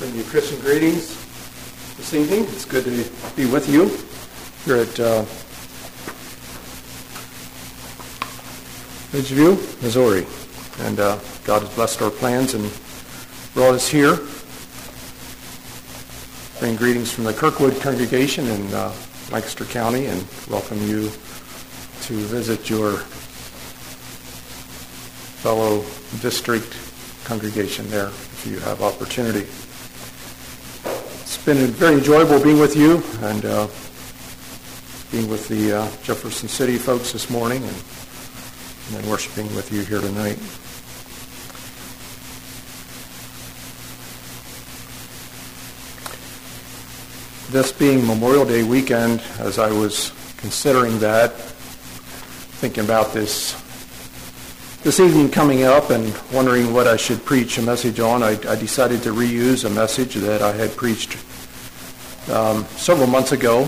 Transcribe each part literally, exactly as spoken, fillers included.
Send you Christian greetings this evening. It's good to be with you here at uh, Ridgeview, Missouri. And uh, God has blessed our plans and brought us here. Bring greetings from the Kirkwood congregation in uh, Lancaster County and welcome you to visit your fellow district congregation there if you have opportunity. It's been very enjoyable being with you and uh, being with the uh, Jefferson City folks this morning and, and then worshiping with you here tonight. This being Memorial Day weekend, as I was considering that, thinking about this this evening coming up and wondering what I should preach a message on, I, I decided to reuse a message that I had preached um, several months ago.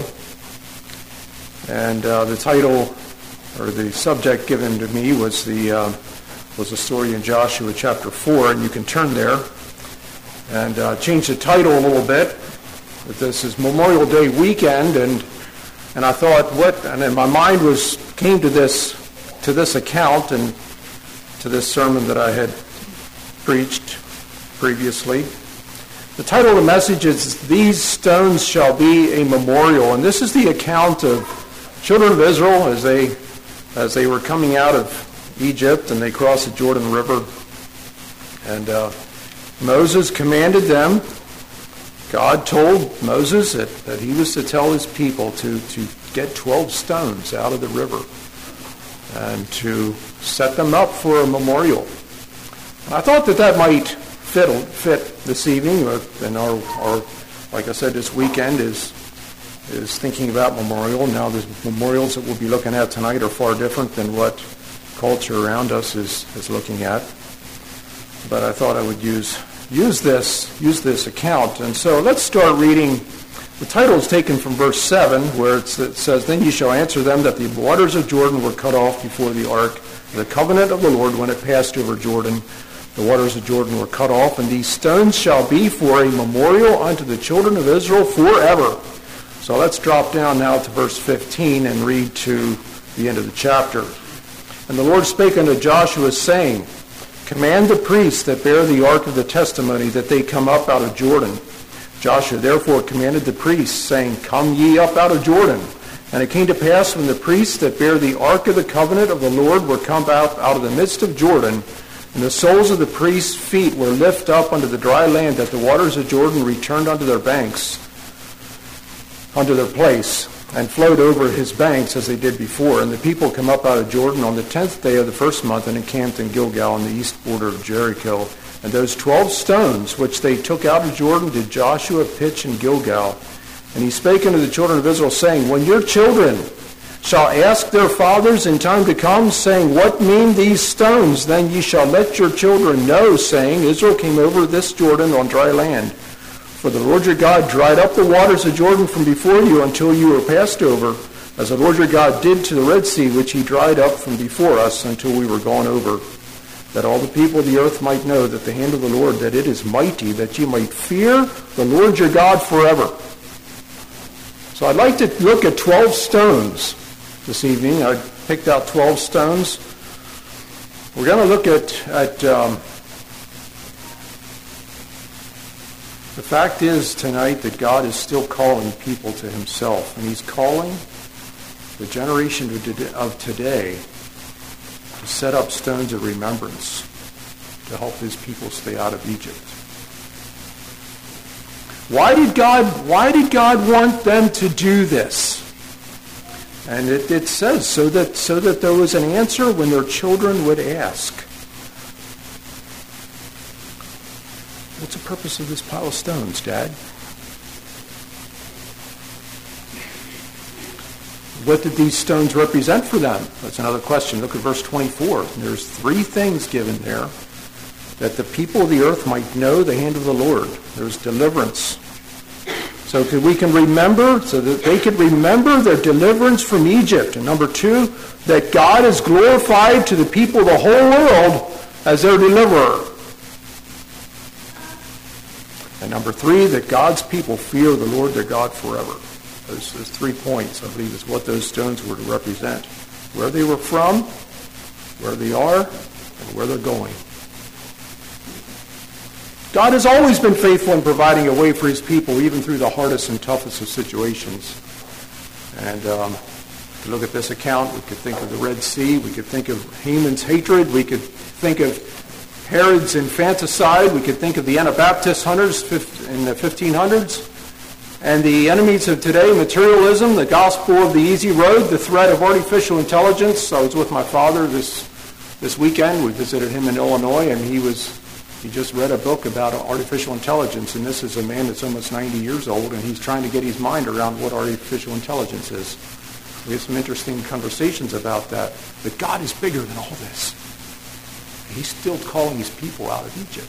And uh, the title, or the subject given to me was the uh, was the story in Joshua chapter four, and you can turn there and uh, change the title a little bit. But this is Memorial Day weekend, and and I thought, what? And then my mind was came to this to this account and to this sermon that I had preached previously. The title of the message is "These Stones Shall Be a Memorial," and this is the account of children of Israel as they as they were coming out of Egypt and they crossed the Jordan River, and uh, Moses commanded them. God told Moses that, that he was to tell his people to, to get twelve stones out of the river and to set them up for a memorial. And I thought that that might fit, fit this evening, and our, our, like I said, this weekend is is thinking about memorial. Now the memorials that we'll be looking at tonight are far different than what culture around us is, is looking at. But I thought I would use Use this, use this account. And so let's start reading. The title is taken from verse seven, where it's, it says, "Then you shall answer them that the waters of Jordan were cut off before the ark, the covenant of the Lord, when it passed over Jordan. The waters of Jordan were cut off, and these stones shall be for a memorial unto the children of Israel forever." So let's drop down now to verse fifteen and read to the end of the chapter. "And the Lord spake unto Joshua, saying, Command the priests that bear the ark of the testimony that they come up out of Jordan. Joshua therefore commanded the priests, saying, Come ye up out of Jordan. And it came to pass, when the priests that bear the ark of the covenant of the Lord were come out out of the midst of Jordan, and the soles of the priests' feet were lifted up unto the dry land, that the waters of Jordan returned unto their banks, unto their place, and flowed over his banks as they did before. And the people come up out of Jordan on the tenth day of the first month, and encamped in Gilgal on the east border of Jericho. And those twelve stones which they took out of Jordan did Joshua pitch in Gilgal. And he spake unto the children of Israel, saying, When your children shall ask their fathers in time to come, saying, What mean these stones? Then ye shall let your children know, saying, Israel came over this Jordan on dry land. For the Lord your God dried up the waters of Jordan from before you until you were passed over, as the Lord your God did to the Red Sea, which he dried up from before us until we were gone over, that all the people of the earth might know that the hand of the Lord, that it is mighty, that ye might fear the Lord your God forever." So I'd like to look at twelve stones this evening. I picked out twelve stones. We're going to look at... at um, The fact is tonight that God is still calling people to himself, and he's calling the generation of today to set up stones of remembrance to help his people stay out of Egypt. Why did God, why did God want them to do this? And it, it says so that, so that there was an answer when their children would ask. What's the purpose of this pile of stones, Dad? What did these stones represent for them? That's another question. Look at verse twenty-four. There's three things given there. That the people of the earth might know the hand of the Lord. There's deliverance. So that we can remember, so that they could remember their deliverance from Egypt. And number two, that God is glorified to the people of the whole world as their deliverer. And number three, that God's people fear the Lord their God forever. Those, those three points, I believe, is what those stones were to represent. Where they were from, where they are, and where they're going. God has always been faithful in providing a way for his people, even through the hardest and toughest of situations. And um, to look at this account, we could think of the Red Sea, we could think of Haman's hatred, we could think of Herod's infanticide, we could think of the Anabaptist hunters in the fifteen hundreds, and the enemies of today, materialism, the gospel of the easy road, the threat of artificial intelligence. I was with my father this this weekend. We visited him in Illinois, and he was he just read a book about artificial intelligence, and this is a man that's almost ninety years old, and he's trying to get his mind around what artificial intelligence is. We have some interesting conversations about that. But God is bigger than all this. He's still calling his people out of Egypt.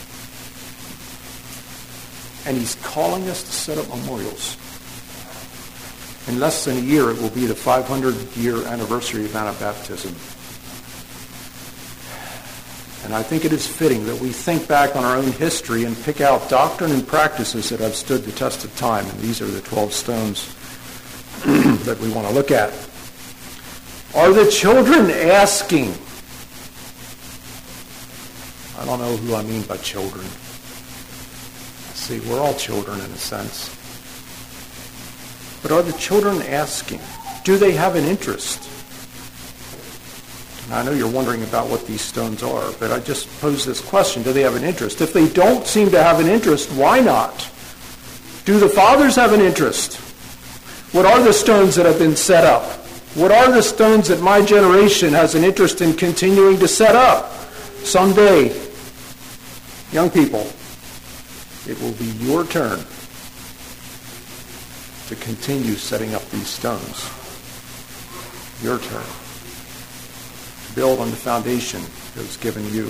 And he's calling us to set up memorials. In less than a year, it will be the five hundred year anniversary of Anabaptism. And I think it is fitting that we think back on our own history and pick out doctrine and practices that have stood the test of time. And these are the twelve stones that we want to look at. Are the children asking? I don't know who I mean by children. See, we're all children in a sense. But are the children asking? Do they have an interest? I know you're wondering about what these stones are, but I just pose this question. Do they have an interest? If they don't seem to have an interest, why not? Do the fathers have an interest? What are the stones that have been set up? What are the stones that my generation has an interest in continuing to set up? Someday, young people, it will be your turn to continue setting up these stones. Your turn. Build on the foundation that was given you.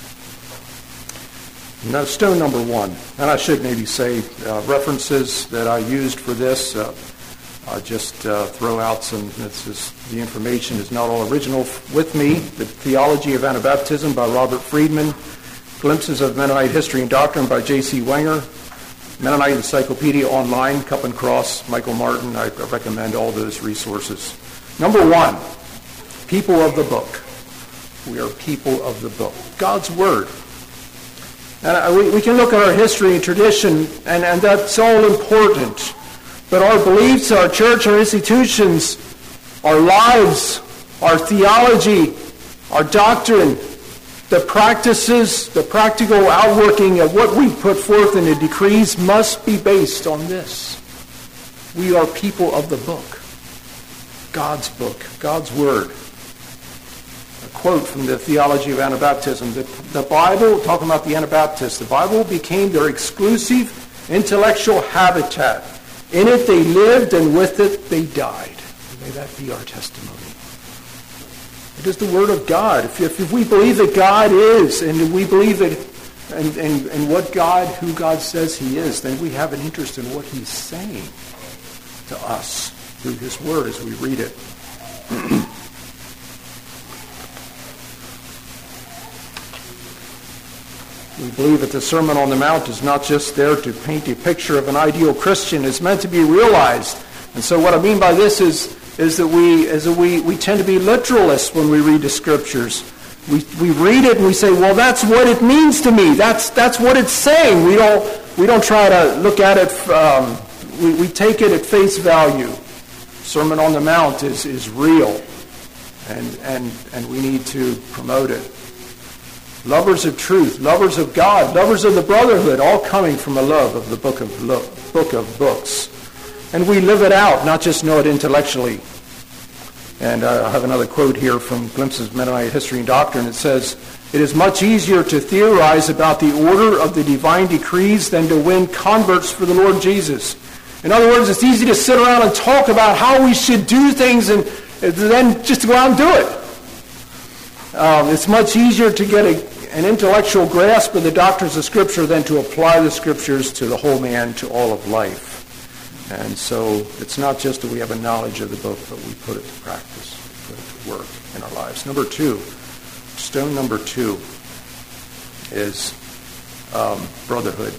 Now, stone number one, and I should maybe say uh, references that I used for this. Uh, I'll just uh, throw out some. This is, the information is not all original with me. The Theology of Anabaptism by Robert Friedman. Glimpses of Mennonite History and Doctrine by J C Wenger. Mennonite Encyclopedia Online, Cup and Cross, Michael Martin. I recommend all those resources. Number one, people of the book. We are people of the book. God's Word. And uh, we, we can look at our history and tradition, and, and that's all important. But our beliefs, our church, our institutions, our lives, our theology, our doctrine, the practices, the practical outworking of what we put forth in the decrees must be based on this. We are people of the book. God's book, God's Word. A quote from the Theology of Anabaptism. The, the Bible, talking about the Anabaptists, the Bible became their exclusive intellectual habitat. In it they lived, and with it they died. May that be our testimony. It is the Word of God. If, if, if we believe that God is, and we believe that, and, and, and what God, who God says He is, then we have an interest in what He's saying to us through His Word as we read it. We believe that the Sermon on the Mount is not just there to paint a picture of an ideal Christian. It's meant to be realized. And so what I mean by this is, is that we is that we, we tend to be literalists when we read the Scriptures. We we read it and we say, well, that's what it means to me. That's that's what it's saying. We don't we don't try to look at it. Um, we, we take it at face value. Sermon on the Mount is, is real, and and and we need to promote it. Lovers of truth, lovers of God, lovers of the brotherhood, all coming from a love of the book of lo- book of books. And we live it out, not just know it intellectually. And uh, I have another quote here from Glimpses of Mennonite History and Doctrine. It says, "It is much easier to theorize about the order of the divine decrees than to win converts for the Lord Jesus." In other words, it's easy to sit around and talk about how we should do things and then just to go out and do it. Um, it's much easier to get a, an intellectual grasp of the doctrines of Scripture than to apply the Scriptures to the whole man, to all of life. And so it's not just that we have a knowledge of the book, but we put it to practice, we put it to work in our lives. Number two, stone number two is um, brotherhood.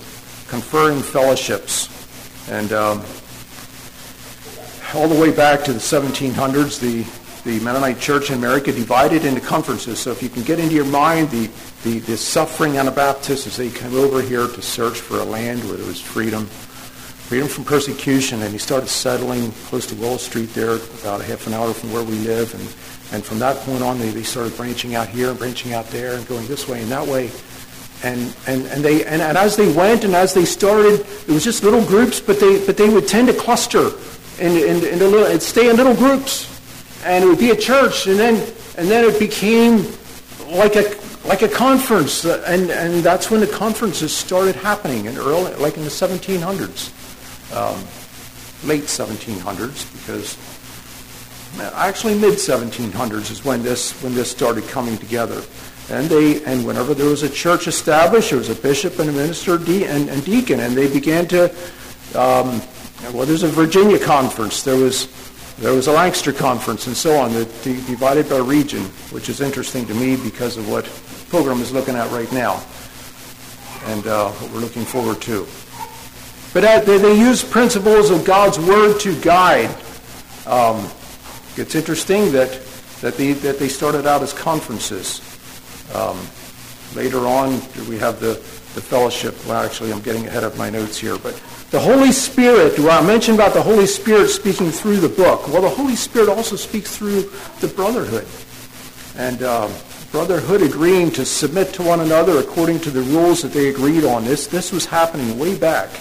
conferring fellowships. And um, all the way back to the seventeen hundreds, the, the Mennonite Church in America divided into conferences. So if you can get into your mind the, the, the suffering Anabaptists as they came over here to search for a land where there was freedom, freedom from persecution, and he started settling close to Wall Street there, about a half an hour from where we live. And, and from that point on, they, they started branching out here and branching out there and going this way and that way. And and and they and, and as they went and as they started, it was just little groups, but they but they would tend to cluster in in, in little, it'd stay in little groups, and it would be a church, and then and then it became like a like a conference, and and that's when the conferences started happening in early, like in the seventeen hundreds, um, late seventeen hundreds, because actually mid seventeen hundreds is when this when this started coming together. And they, and whenever there was a church established, there was a bishop and a minister de- and, and deacon, and they began to. Um, well, there's a Virginia conference, there was there was a Lancaster conference, and so on. That divided by region, which is interesting to me because of what Pilgrim is looking at right now, and uh, what we're looking forward to. But uh, they, they use principles of God's Word to guide. Um, it's interesting that that they that they started out as conferences. Um, later on, we have the, the fellowship. Well, actually, I'm getting ahead of my notes here. But the Holy Spirit, well, I mentioned about the Holy Spirit speaking through the book. Well, the Holy Spirit also speaks through the brotherhood. And uh, brotherhood agreeing to submit to one another according to the rules that they agreed on. This, this was happening way back.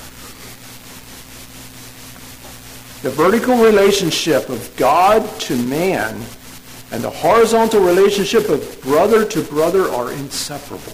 The vertical relationship of God to man and the horizontal relationship of brother to brother are inseparable.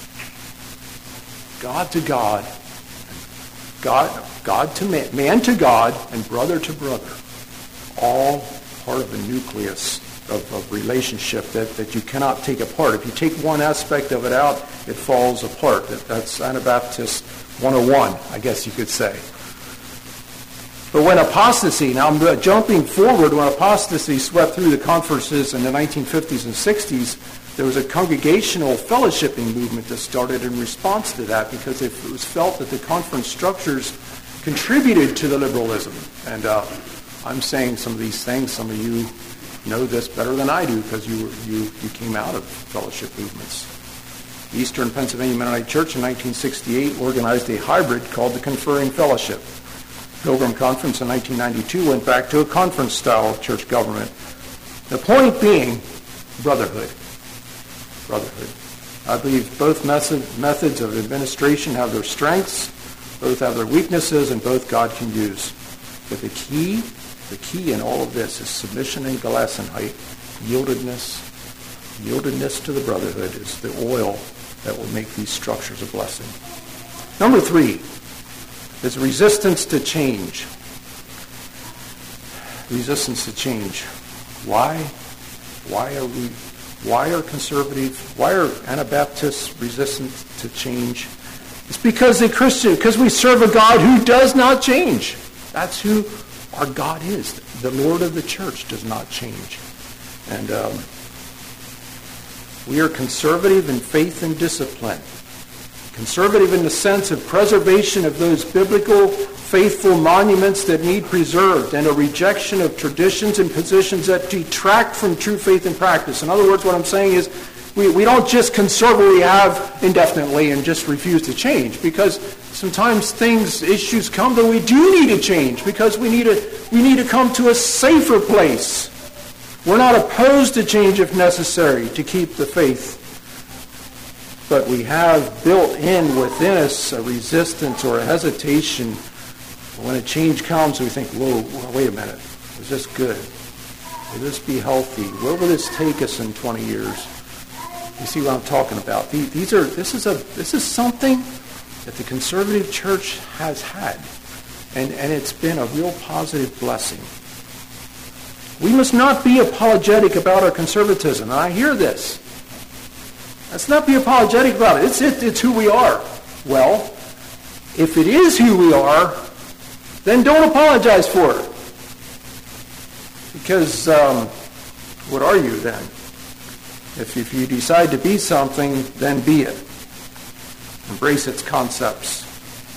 God to God, God, God to man, man to God, and brother to brother. All part of a nucleus of, of relationship that, that you cannot take apart. If you take one aspect of it out, it falls apart. That, that's Anabaptist one oh one, I guess you could say. But when apostasy, now I'm jumping forward, when apostasy swept through the conferences in the nineteen fifties and sixties, there was a congregational fellowshipping movement that started in response to that because it was felt that the conference structures contributed to the liberalism. And uh, I'm saying some of these things, some of you know this better than I do because you, you, you came out of fellowship movements. The Eastern Pennsylvania Mennonite Church in nineteen sixty-eight organized a hybrid called the Conferring Fellowship. Pilgrim Conference in nineteen ninety-two went back to a conference-style church government. The point being, brotherhood. Brotherhood. I believe both method, methods of administration have their strengths, both have their weaknesses, and both God can use. But the key, the key in all of this is submission and Gelassenheit, yieldedness. Yieldedness to the brotherhood is the oil that will make these structures a blessing. Number three is resistance to change. Resistance to change. Why? Why are we, why are conservative, why are Anabaptists resistant to change? It's because they Christian, because we serve a God who does not change. That's who our God is. The Lord of the church does not change. And um, we are conservative in faith and discipline. Conservative in the sense of preservation of those biblical, faithful monuments that need preserved, and a rejection of traditions and positions that detract from true faith and practice. In other words, what I'm saying is we, we don't just conserve what we have indefinitely and just refuse to change, because sometimes things, issues come that we do need to change because we need to, we need to come to a safer place. We're not opposed to change if necessary to keep the faith. But we have built in within us a resistance or a hesitation. When a change comes, we think, whoa, wait a minute. Is this good? Will this be healthy? Where will this take us in twenty years? You see what I'm talking about? These are, this is a, this is something that the conservative church has had. And, and it's been a real positive blessing. We must not be apologetic about our conservatism. And I hear this. Let's not be apologetic about it. It's, it. it's who we are. Well, if it is who we are, then don't apologize for it. Because um, what are you then? If, if you decide to be something, then be it. Embrace its concepts.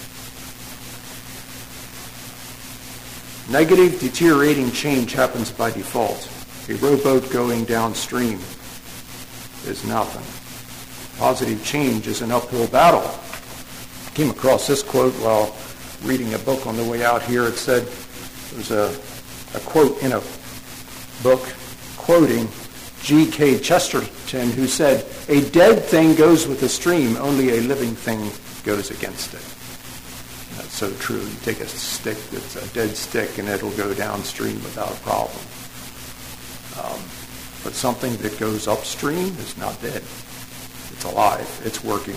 Negative, deteriorating change happens by default. A rowboat going downstream is nothing. Positive change is an uphill battle. I came across this quote while reading a book on the way out here. It said, there was a, a quote in a book quoting G K Chesterton, who said, "A dead thing goes with the stream, only a living thing goes against it." That's so true. You take a stick that's a dead stick and it'll go downstream without a problem. Um, but something that goes upstream is not dead. It's alive. It's working.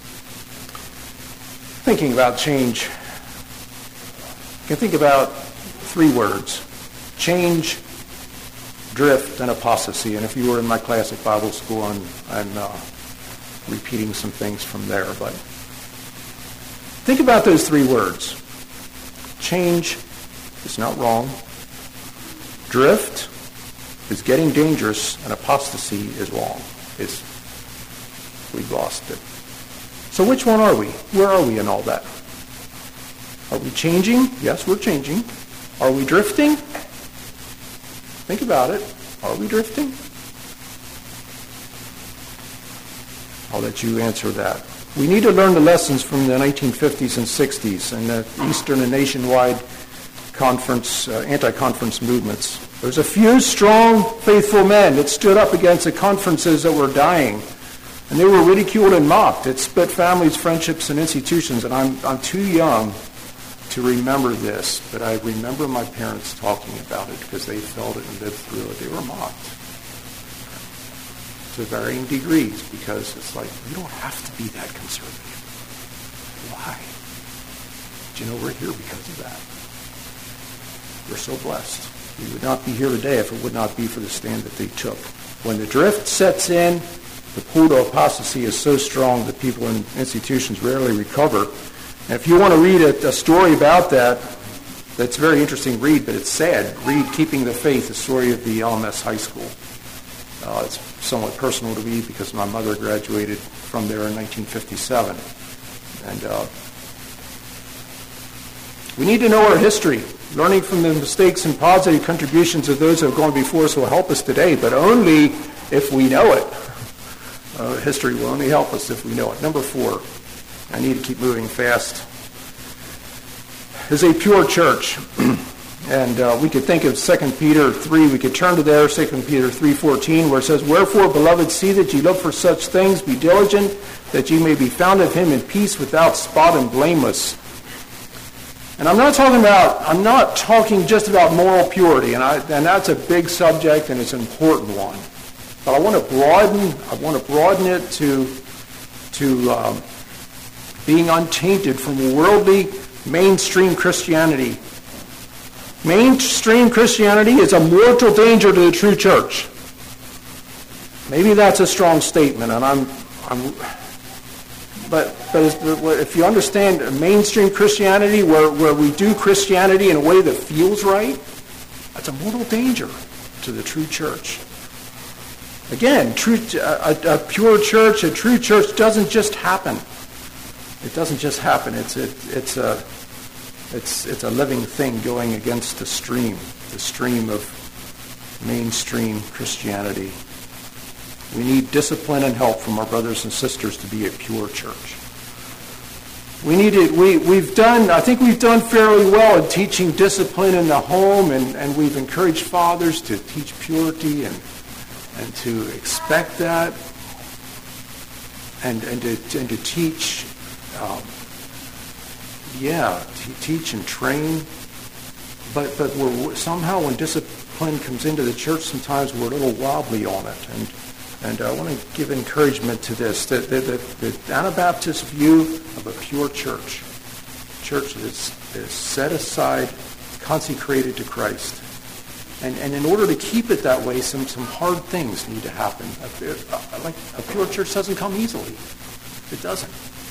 Thinking about change, you can think about three words: change, drift, and apostasy. And if you were in my classic Bible school, I'm, I'm uh, repeating some things from there. But think about those three words. Change is not wrong. Drift is getting dangerous, and apostasy is wrong. It's, we've lost it. So which one are we? Where are we in all that? Are we changing? Yes, we're changing. Are we drifting? Think about it. Are we drifting? I'll let you answer that. We need to learn the lessons from the nineteen fifties and sixties and the Eastern and nationwide conference, uh, anti-conference movements. There's a few strong, faithful men that stood up against the conferences that were dying, and they were ridiculed and mocked. It split families, friendships, and institutions, and I'm, I'm too young to remember this, but I remember my parents talking about it because they felt it and lived through it. They were mocked to varying degrees because it's like, you don't have to be that conservative. Why? Do you know we're here because of that? We're so blessed. We would not be here today if it would not be for the stand that they took. When the drift sets in, the pull to apostasy is so strong that people in institutions rarely recover. And if you want to read a, a story about that, that's a very interesting read, but it's sad. Read Keeping the Faith, the story of the L M S High School. Uh, it's somewhat personal to me because my mother graduated from there in nineteen fifty-seven. And uh, we need to know our history. Learning from the mistakes and positive contributions of those who have gone before us will help us today, but only if we know it. Uh, history will only help us if we know it. Number four, I need to keep moving fast, is a pure church. And uh, we could think of Second Peter three. We could turn to there, Second Peter three fourteen, where it says, "Wherefore, beloved, see that ye look for such things, be diligent, that ye may be found of him in peace, without spot and blameless." And I'm not talking about, I'm not talking just about moral purity, and, I, and that's a big subject and it's an important one. But I want to broaden, I want to broaden it to, to um, being untainted from worldly mainstream Christianity. Mainstream Christianity is a mortal danger to the true church. Maybe that's a strong statement, and I'm, I'm but but if you understand mainstream Christianity, where, where we do Christianity in a way that feels right, that's a mortal danger to the true church. Again, true, a, a pure church, a true church doesn't just happen. It doesn't just happen. It's it, it's a it's it's a living thing going against the stream, the stream of mainstream Christianity. We need discipline and help from our brothers and sisters to be a pure church. We need it. We we've done. I think we've done fairly well in teaching discipline in the home, and, and we've encouraged fathers to teach purity and and to expect that, and and to and to teach. Um, yeah, to teach and train. But but we're somehow when discipline comes into the church, sometimes we're a little wobbly on it, and. And I want to give encouragement to this, that the, the, the Anabaptist view of a pure church, church that is, is set aside, consecrated to Christ. And, and in order to keep it that way, some, some hard things need to happen. A, a, like a pure church doesn't come easily. It doesn't.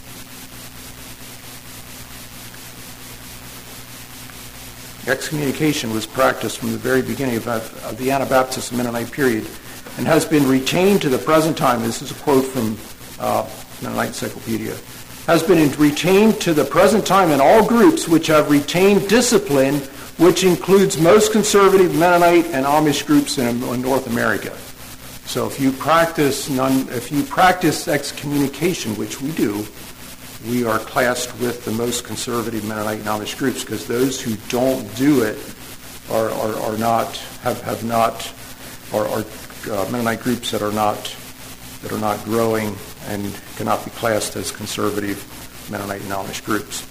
Excommunication was practiced from the very beginning of, of the Anabaptist Mennonite period, and has been retained to the present time. This is a quote from uh, Mennonite Encyclopedia. Has been retained to the present time in all groups which have retained discipline which includes most conservative Mennonite and Amish groups in, in North America. So if you practice non, if you practice excommunication, which we do, we are classed with the most conservative Mennonite and Amish groups, because those who don't do it are are, are not have, have not are, are uh, Mennonite groups that are not that are not growing and cannot be classed as conservative Mennonite and Amish groups.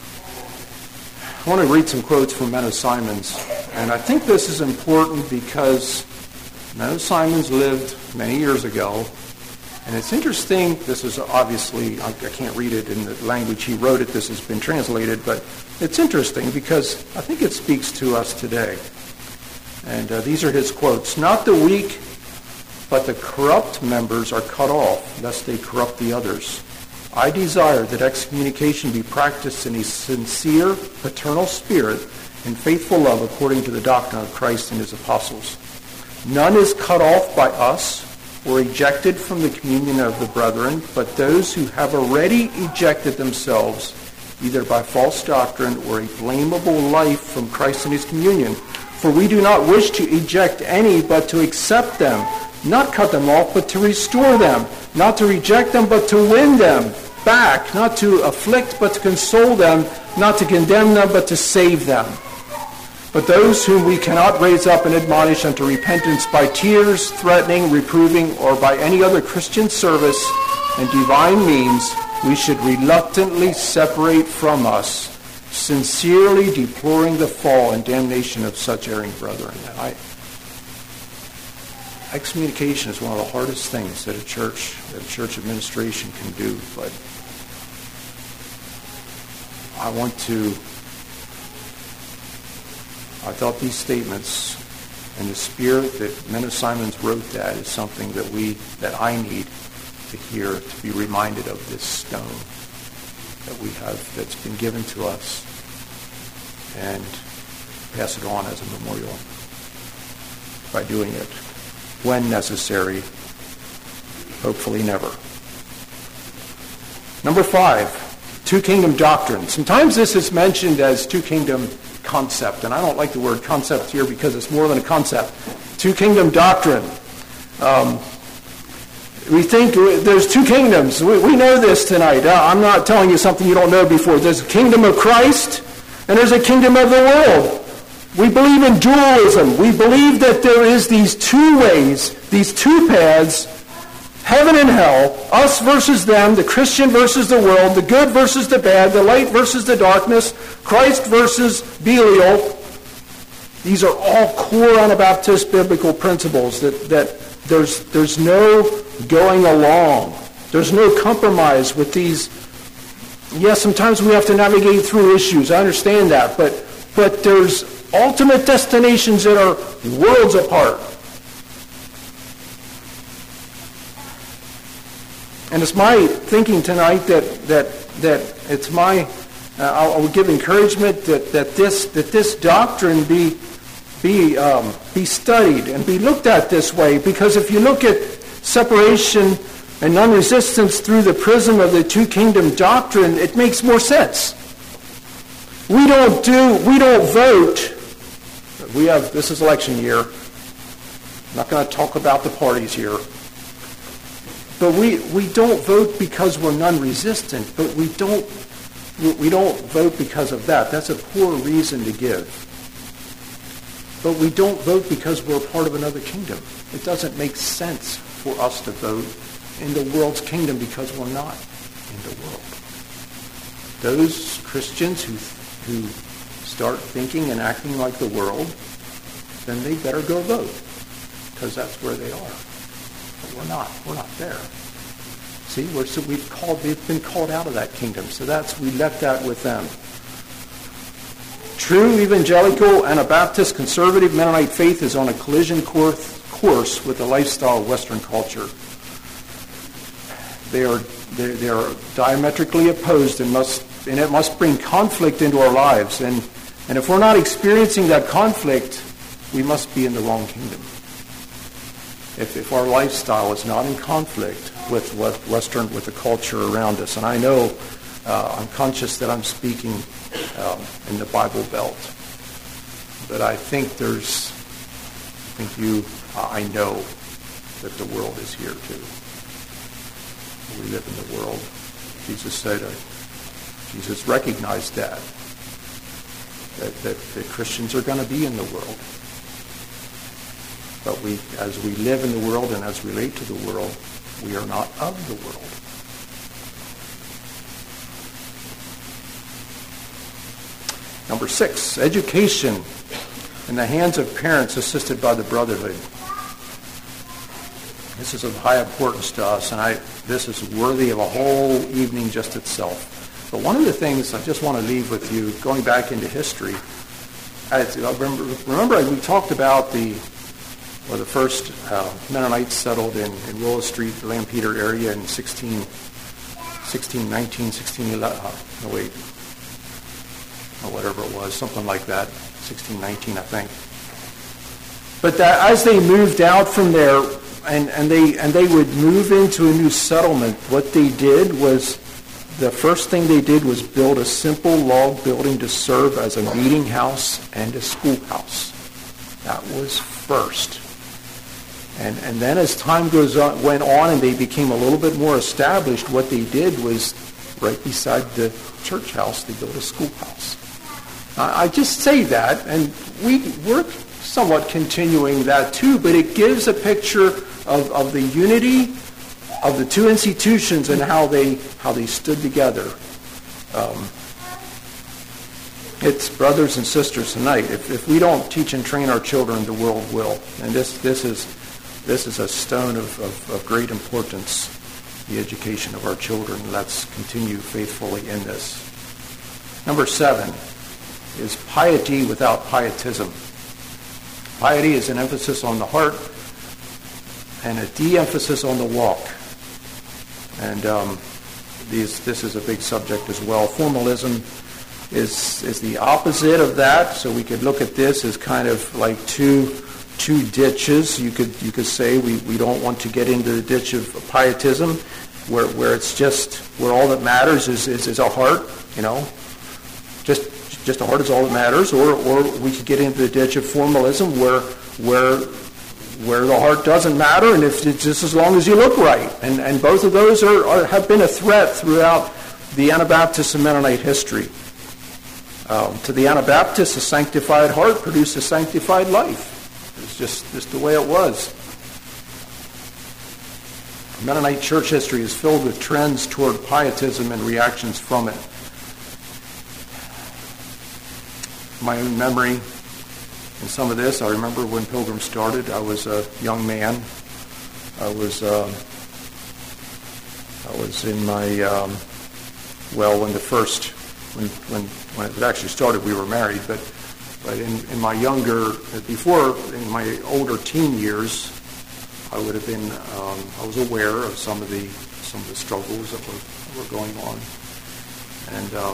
I want to read some quotes from Menno Simons, and I think this is important because Menno Simons lived many years ago, and it's interesting. This is obviously, I, I can't read it in the language he wrote it. This has been translated, but it's interesting because I think it speaks to us today. And uh, these are his quotes. "Not the weak, but the corrupt members are cut off, lest they corrupt the others. I desire that excommunication be practiced in a sincere, paternal spirit and faithful love according to the doctrine of Christ and his apostles. None is cut off by us or ejected from the communion of the brethren, but those who have already ejected themselves, either by false doctrine or a blamable life from Christ and his communion. For we do not wish to eject any, but to accept them, not cut them off, but to restore them, not to reject them, but to win them back, not to afflict, but to console them, not to condemn them, but to save them. But those whom we cannot raise up and admonish unto repentance by tears, threatening, reproving, or by any other Christian service and divine means, we should reluctantly separate from us, sincerely deploring the fall and damnation of such erring brethren." And I, excommunication is one of the hardest things that a church, that a church administration can do, but I want to I thought these statements and the spirit that Menno Simons wrote that is something that we, that I need to hear, to be reminded of this stone that we have, that's been given to us, and pass it on as a memorial by doing it when necessary, hopefully never. Number five, two-kingdom doctrine. Sometimes this is mentioned as two-kingdom concept, and I don't like the word concept here because it's more than a concept. Two-kingdom doctrine. Um, we think there's two kingdoms. We, we know this tonight. Uh, I'm not telling you something you don't know before. There's a kingdom of Christ, and there's a kingdom of the world. We believe in dualism. We believe that there is these two ways, these two paths, heaven and hell, us versus them, the Christian versus the world, the good versus the bad, the light versus the darkness, Christ versus Belial. These are all core Anabaptist biblical principles that, that there's, there's no going along. There's no compromise with these. Yes, sometimes we have to navigate through issues. I understand that. But, but there's ultimate destinations that are worlds apart. And it's my thinking tonight that that that it's my uh, I will give encouragement that, that this that this doctrine be be um, be studied and be looked at this way, because if you look at separation and non-resistance through the prism of the two kingdom doctrine, it makes more sense. We don't do we don't vote. We have this is election year. I'm not going to talk about the parties here. But we, we don't vote because we're non-resistant, but we don't we don't vote because of that. That's a poor reason to give. But we don't vote because we're part of another kingdom. It doesn't make sense for us to vote in the world's kingdom because we're not in the world. Those Christians who who start thinking and acting like the world, then they better go vote, because that's where they are. But we're not. We're not there. See, we're, so we've called. We've been called out of that kingdom. So that's we left that with them. True evangelical Anabaptist conservative Mennonite faith is on a collision course, course with the lifestyle of Western culture. They are they, they are diametrically opposed and must and it must bring conflict into our lives. And and if we're not experiencing that conflict, we must be in the wrong kingdom. If, if our lifestyle is not in conflict with Western, with the culture around us. And I know, uh, I'm conscious that I'm speaking um, in the Bible Belt. but I think there's, I think you, I know that the world is here too. We live in the world. Jesus said, uh, Jesus recognized that, that, that, that Christians are going to be in the world. But we, as we live in the world and as we relate to the world, we are not of the world. Number six, education in the hands of parents assisted by the brotherhood. This is of high importance to us, and I, this is worthy of a whole evening just itself. But one of the things I just want to leave with you, going back into history, I remember, remember we talked about the well, the first uh, Mennonites settled in, in Willow Street, the Lampeter area in sixteen, sixteen nineteen, sixteen eleven, uh, no wait, or whatever it was, something like that, sixteen nineteen, I think. But that, as they moved out from there, and, and they and they would move into a new settlement, what they did was, the first thing they did was build a simple log building to serve as a meeting house and a schoolhouse. That was first. And and then as time goes on, went on and they became a little bit more established, what they did was right beside the church house, they built a schoolhouse. I just say that, and we, we're somewhat continuing that too, but it gives a picture of, of the unity of the two institutions and how they how they stood together. Um, it's brothers and sisters tonight. If, if we don't teach and train our children, the world will. And this this is this is a stone of, of, of great importance, the education of our children. Let's continue faithfully in this. Number seven is piety without pietism. Piety is an emphasis on the heart and a de-emphasis on the walk. And um, these, this is a big subject as well. Formalism is is the opposite of that. So we could look at this as kind of like two two ditches. You could you could say we, we don't want to get into the ditch of pietism, where where it's just where all that matters is is, is a heart, you know. Just just a heart is all that matters. Or or we could get into the ditch of formalism, where where where the heart doesn't matter, and if it's just as long as you look right. And and both of those are, are have been a threat throughout the Anabaptist and Mennonite history. Um, to the Anabaptists, a sanctified heart produced a sanctified life. It's just, just the way it was. Mennonite church history is filled with trends toward pietism and reactions from it. My own memory in some of this, I remember when Pilgrim started, I was a young man. I was uh, I was in my, um, well, when the first, when, when, when it actually started, we were married, but But in, in my younger, before, in my older teen years, I would have been, um, I was aware of some of the some of the struggles that were, that were going on, and um,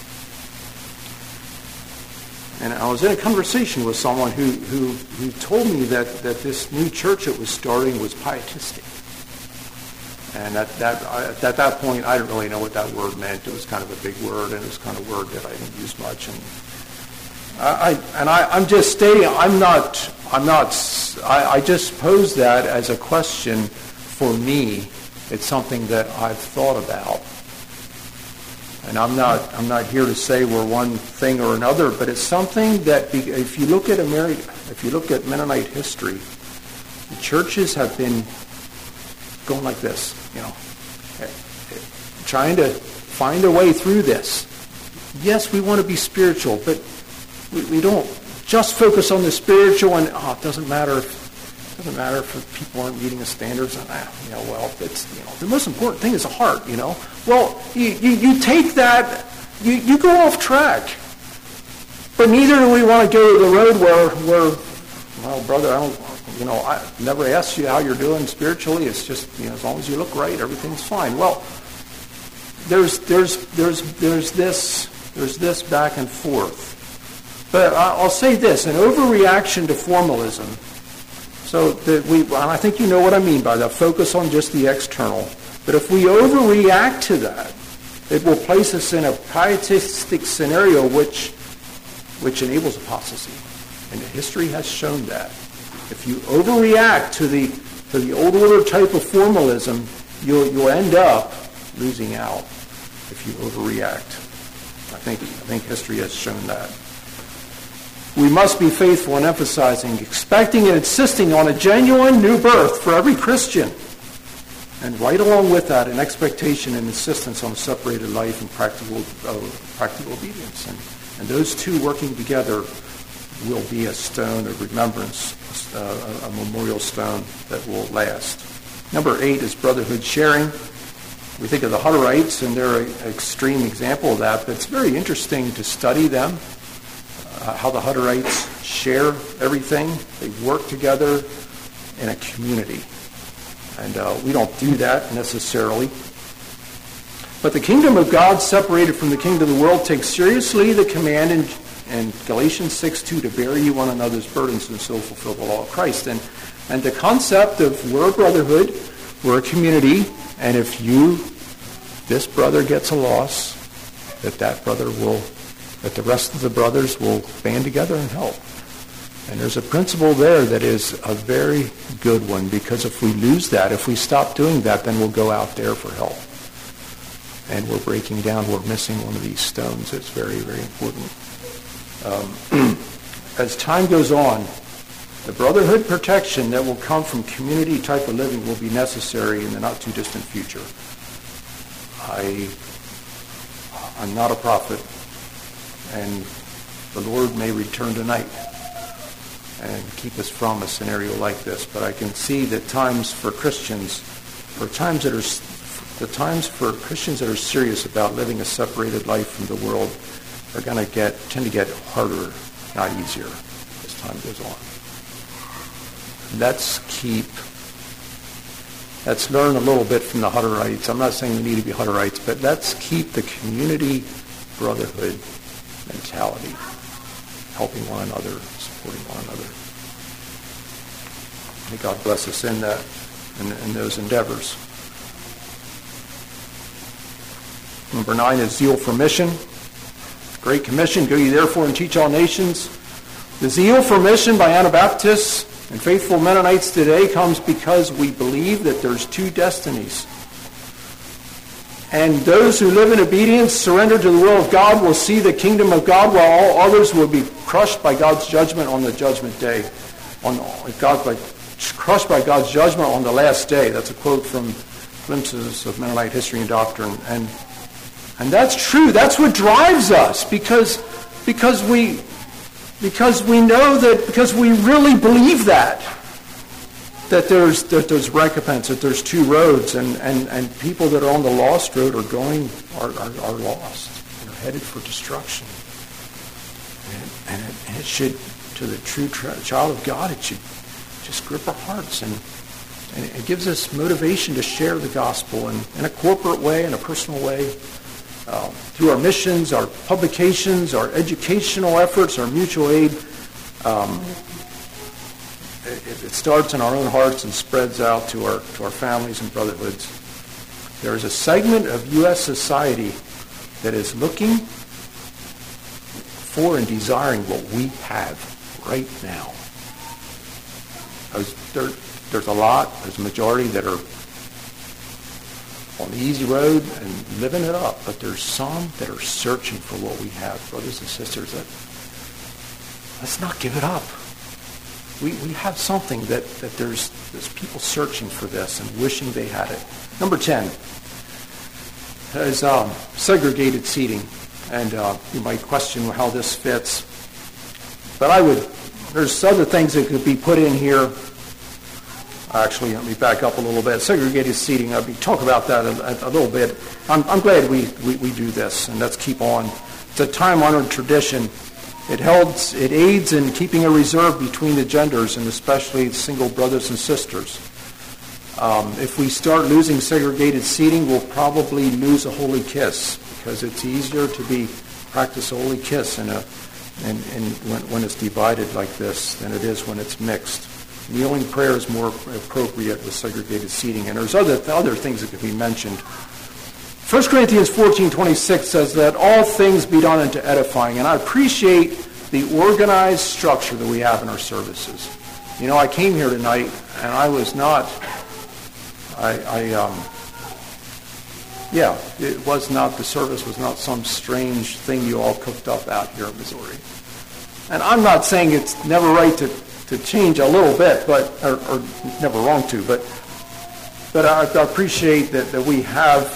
and I was in a conversation with someone who who, who told me that, that this new church that was starting was pietistic, and at that I, at that point I didn't really know what that word meant. It was kind of a big word, and it was kind of a word that I didn't use much, and. I, and I, I'm just stating, I'm not, I'm not, I, I just pose that as a question for me. It's something that I've thought about. And I'm not, I'm not here to say we're one thing or another, but it's something that, be, if you look at Ameri- if you look at Mennonite history, the churches have been going like this, you know, trying to find a way through this. Yes, we want to be spiritual, but We, we don't just focus on the spiritual, and oh, it doesn't matter. If, it doesn't matter if people aren't meeting the standards. And ah, you know, well, it's you know the most important thing is the heart. You know, well, you you, you take that, you, you go off track. But neither do we want to go to the road where where, well, brother, I don't, you know, I never asked you how you're doing spiritually. It's just you know, as long as you look right, everything's fine. Well, there's there's there's there's this there's this back and forth. But I'll say this, an overreaction to formalism, so that we, and I think you know what I mean by that, focus on just the external. But if we overreact to that, it will place us in a pietistic scenario which which enables apostasy. And history has shown that. If you overreact to the to the old order type of formalism, you'll you'll end up losing out if you overreact. I think I think history has shown that. We must be faithful in emphasizing, expecting, and insisting on a genuine new birth for every Christian. And right along with that, an expectation and insistence on a separated life and practical uh, practical obedience. And, and those two working together will be a stone of remembrance, uh, a memorial stone that will last. Number eight is brotherhood sharing. We think of the Hutterites, and they're an extreme example of that, but it's very interesting to study them, uh, how the Hutterites share everything. They work together in a community. And uh, we don't do that necessarily. But the kingdom of God, separated from the kingdom of the world, takes seriously the command in, in Galatians six two to bear ye one another's burdens and so fulfill the law of Christ. And, and the concept of we're a brotherhood, we're a community, and if you, this brother gets a loss, that that brother will, that the rest of the brothers will band together and help. And there's a principle there that is a very good one, because if we lose that, if we stop doing that, then we'll go out there for help. And we're breaking down, we're missing one of these stones. It's very, very important. Um, as time goes on, the brotherhood protection that will come from community type of living will be necessary in the not too distant future. I, I'm not a prophet, and the Lord may return tonight and keep us from a scenario like this. But I can see that times for Christians, or times that are, the times for Christians that are serious about living a separated life from the world are going to get tend to get harder, not easier, as time goes on. Let's keep. Let's learn a little bit from the Hutterites. I'm not saying we need to be Hutterites, but let's keep the community brotherhood mentality, helping one another, supporting one another. May God bless us in that, in, in those endeavors. Number nine is zeal for mission. Great Commission, go ye therefore and teach all nations. The zeal for mission by Anabaptists and faithful Mennonites today comes because we believe that there's two destinies. And those who live in obedience, surrender to the will of God, will see the kingdom of God, while all others will be crushed by God's judgment on the judgment day. On God, by, crushed by God's judgment on the last day. That's a quote from Glimpses of Mennonite History and Doctrine. And and that's true. That's what drives us, because because we because we know that because we really believe that. That there's that there's recompense, that there's two roads, and, and, and people that are on the lost road are going are, are, are lost. They're headed for destruction. And, and, it, and it should, to the true tra- child of God, it should just grip our hearts, and, and it gives us motivation to share the gospel in, in a corporate way, in a personal way, uh, through our missions, our publications, our educational efforts, our mutual aid. Um, It, it starts in our own hearts and spreads out to our to our families and brotherhoods. There is a segment of U S society that is looking for and desiring what we have right now. There, there's a lot, there's a majority that are on the easy road and living it up, but there's some that are searching for what we have. Brothers and sisters, that, let's not give it up. We we have something that, that there's there's people searching for this and wishing they had it. Number ten is um, segregated seating, and uh, you might question how this fits. But I would, there's other things that could be put in here. Actually, let me back up a little bit. Segregated seating, I'll be, talk about that a, a little bit. I'm, I'm glad we, we, we do this, and let's keep on. It's a time-honored tradition. It helps, it aids in keeping a reserve between the genders, and especially single brothers and sisters. Um, if we start losing segregated seating, we'll probably lose a holy kiss, because it's easier to be practice a holy kiss in a, in, in, when, when it's divided like this than it is when it's mixed. Kneeling prayer is more appropriate with segregated seating, and there's other other things that could be mentioned. First Corinthians fourteen twenty-six says that all things be done unto edifying, and I appreciate the organized structure that we have in our services. You know, I came here tonight, and I was not, I, I um, yeah, it was not, the service was not some strange thing you all cooked up out here in Missouri. And I'm not saying it's never right to, to change a little bit, but or, or never wrong to, but but I, I appreciate that, that we have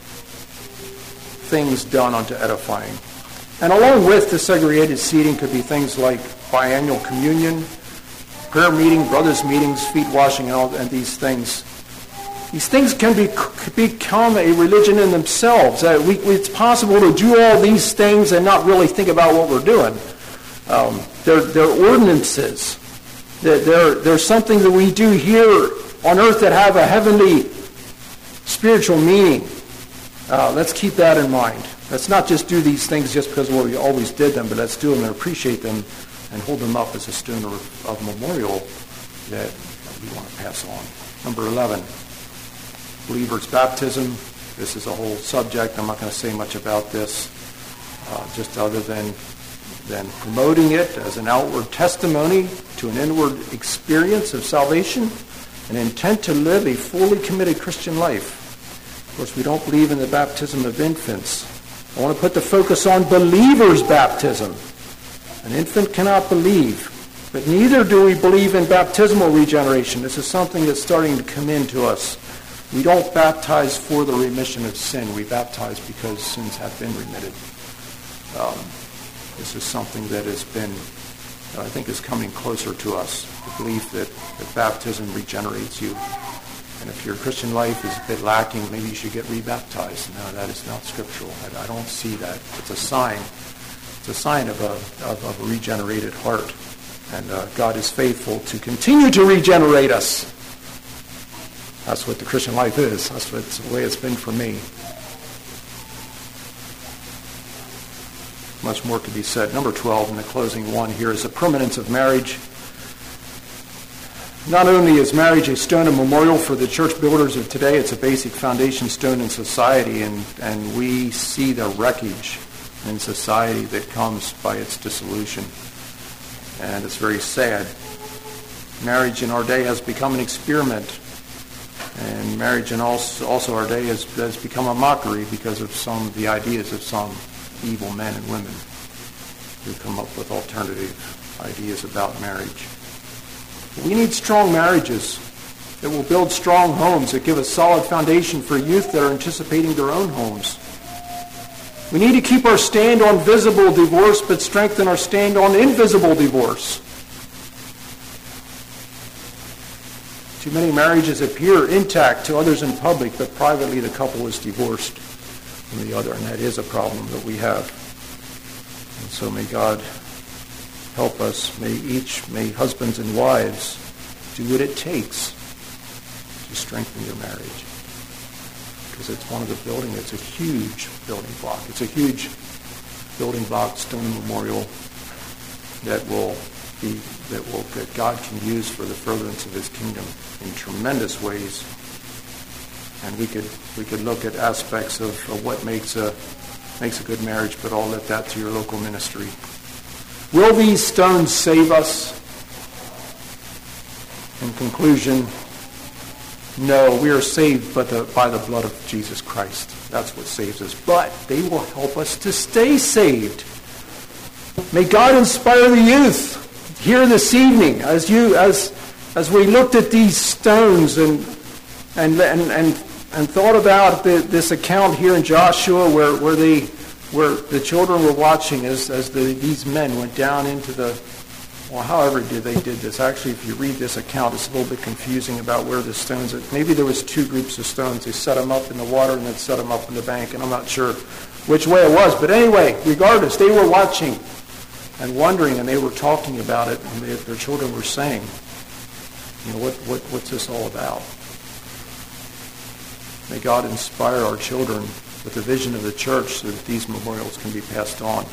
things done unto edifying. And along with the segregated seating could be things like biannual communion, prayer meeting, brothers meetings, feet washing, and all and these things. These things can be, become a religion in themselves. Uh, we, it's possible to do all these things and not really think about what we're doing. Um, they're, they're ordinances. They're, they're, they're something that we do here on earth that have a heavenly spiritual meaning. Uh, let's keep that in mind. Let's not just do these things just because we always did them, but let's do them and appreciate them and hold them up as a stone of, of memorial that we want to pass on. Number eleven. Believer's baptism. This is a whole subject. I'm not going to say much about this, uh, just other than, than promoting it as an outward testimony to an inward experience of salvation, an intent to live a fully committed Christian life. Of course, we don't believe in the baptism of infants. I want to put the focus on believer's baptism. An infant cannot believe, but neither do we believe in baptismal regeneration. This is something that's starting to come into us. We don't baptize for the remission of sin. We baptize because sins have been remitted. Um, this is something that has been, I think, is coming closer to us. The belief that, that baptism regenerates you. And if your Christian life is a bit lacking, maybe you should get rebaptized. No, that is not scriptural. I, I don't see that. It's a sign. It's a sign of a, of, of a regenerated heart. And uh, God is faithful to continue to regenerate us. That's what the Christian life is. That's what, the way it's been for me. Much more could be said. Number twelve, in the closing one here, is the permanence of marriage. Not only is marriage a stone of memorial for the church builders of today, it's a basic foundation stone in society, and, and we see the wreckage in society that comes by its dissolution. And it's very sad. Marriage in our day has become an experiment. And marriage in also, also our day has, has become a mockery because of some of the ideas of some evil men and women who come up with alternative ideas about marriage. But we need strong marriages that will build strong homes, that give a solid foundation for youth that are anticipating their own homes. We need to keep our stand on visible divorce, but strengthen our stand on invisible divorce. Too many marriages appear intact to others in public, but privately the couple is divorced from the other, and that is a problem that we have. And so may God help us. May each, may husbands and wives do what it takes to strengthen your marriage. Because it's one of the building, it's a huge building block. It's a huge building block, stone memorial that will be, that will, that God can use for the furtherance of his kingdom in tremendous ways. And we could we could look at aspects of, of what makes a makes a good marriage, but I'll let that to your local ministry. Will these stones save us? In conclusion, no, we are saved by the, by the blood of Jesus Christ. That's what saves us. But they will help us to stay saved. May God inspire the youth here this evening as you as as we looked at these stones and and and and, and thought about the, this account here in Joshua where where they where the children were watching as as the, these men went down into the well, however did they did this. Actually, if you read this account, it's a little bit confusing about where the stones are. Maybe there was two groups of stones. They set them up in the water and then set them up in the bank, and I'm not sure which way it was. But anyway, regardless, they were watching and wondering, and they were talking about it, and they, their children were saying, you know, what, what what's this all about? May God inspire our children with the vision of the church so that these memorials can be passed on.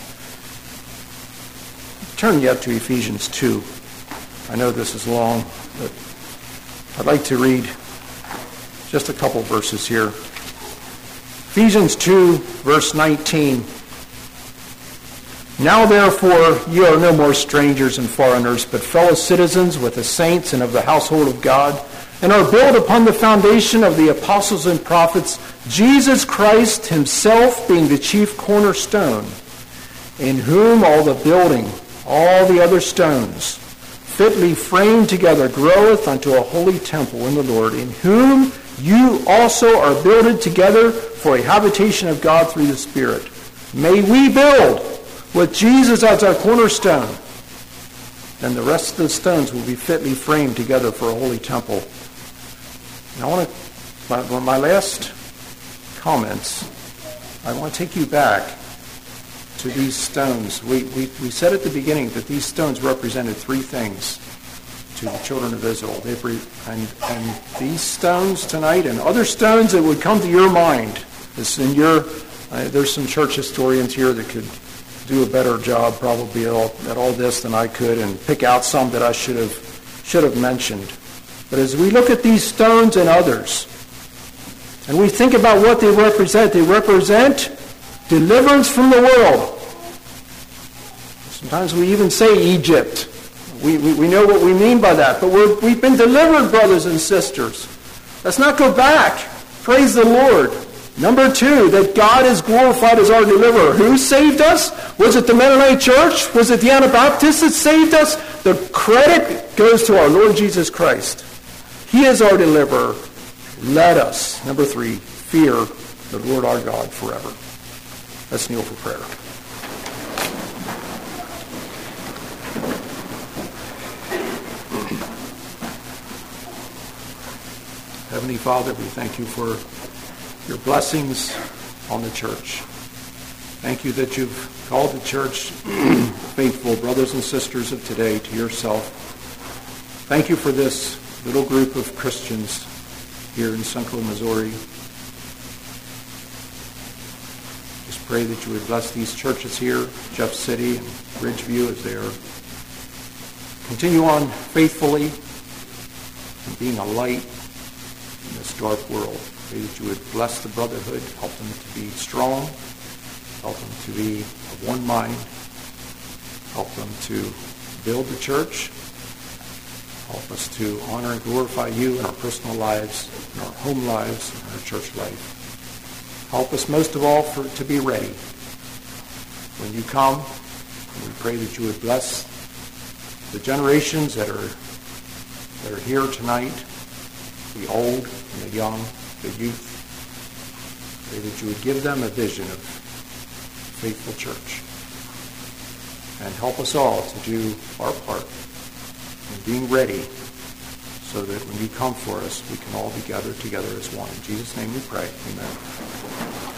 Turn yet to Ephesians two. I know this is long, but I'd like to read just a couple verses here. Ephesians two, verse nineteen. Now therefore ye are no more strangers and foreigners, but fellow citizens with the saints and of the household of God, and are built upon the foundation of the apostles and prophets, Jesus Christ himself being the chief cornerstone, in whom all the building, all the other stones, fitly framed together, groweth unto a holy temple in the Lord, in whom you also are builded together for a habitation of God through the Spirit. May we build with Jesus as our cornerstone, and the rest of the stones will be fitly framed together for a holy temple. And I want to, my, my last comments, I want to take you back to these stones. We, we, we said at the beginning that these stones represented three things to the children of Israel. They re, and, and these stones tonight and other stones that would come to your mind. It's in your, uh, there's some church historians here that could do a better job probably at all, at all this than I could and pick out some that I should have should have mentioned. But as we look at these stones and others, and we think about what they represent, they represent deliverance from the world. Sometimes we even say Egypt. We, we, we know what we mean by that, but we're, we've been delivered, brothers and sisters. Let's not go back. Praise the Lord. Number two, that God is glorified as our deliverer. Who saved us? Was it the Mennonite Church? Was it the Anabaptists that saved us? The credit goes to our Lord Jesus Christ. He is our deliverer. Let us, number three, fear the Lord our God forever. Let's kneel for prayer. Heavenly Father, we thank you for your blessings on the church. Thank you that you've called the church faithful brothers and sisters of today to yourself. Thank you for this little group of Christians here in central Missouri. Just pray that you would bless these churches here, Jeff City and Ridgeview, as they are continue on faithfully and being a light in this dark world. Pray that you would bless the brotherhood, help them to be strong, help them to be of one mind, help them to build the church, help us to honor and glorify you in our personal lives, in our home lives, in our church life. Help us most of all for, to be ready when you come. And we pray that you would bless the generations that are that are here tonight, the old and the young, the youth. Pray that you would give them a vision of faithful church. And help us all to do our part in being ready so that when you come for us, we can all be gathered together as one. In Jesus' name we pray. Amen.